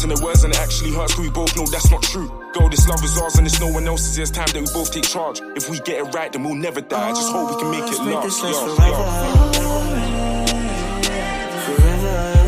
Words and the words and it actually hurts, but we both know that's not true. Girl, this love is ours and it's no one else's. It's time that we both take charge. If we get it right, then we'll never die. Just hope we can make it last. Forever.